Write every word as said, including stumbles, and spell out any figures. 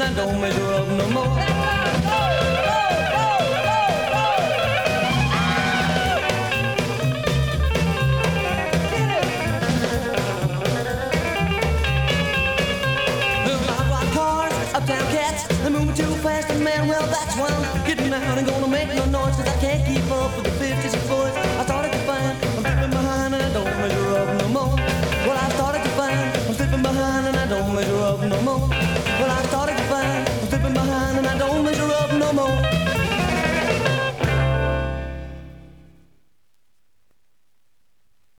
line don't measure up no more. Uptown cats, they're moving too fast, and man, well, that's why I'm getting out and gonna make no noise, cause I can't keep up with the fifties and boys. I started to find